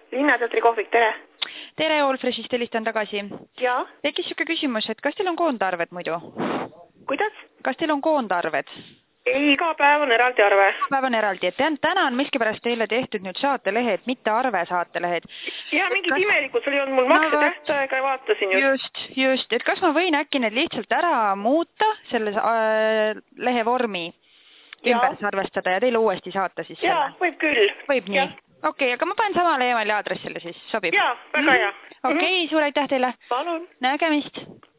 Linnateatri kohvik, tere! Tere, Allfreshist helistan tagasi. Jaa? Tekkis siuke küsimus, et kas teil on koondarved muidu? Kuidas? Kas teil on koondarved? Ei, iga päev on eraldi arve. Iga päev on eraldi, et täna on miskipärast teile tehtud nüüd saatelehed, mitte arve saatelehed. Jaa, mingid imelikud, sul ei olnud mul maksetähtaega ja vaatasin just. Et kas ma võin äkki need lihtsalt ära muuta, selle lehe vormi ümber arvestada ja teile uuesti saata siis selle? Jaa, võib küll. Võib nii? Okei, aga ma panen samale emaili aadressile siis, sobib? Jaa, väga hea. Okei, suur aitäh teile. Palun. Nägemist.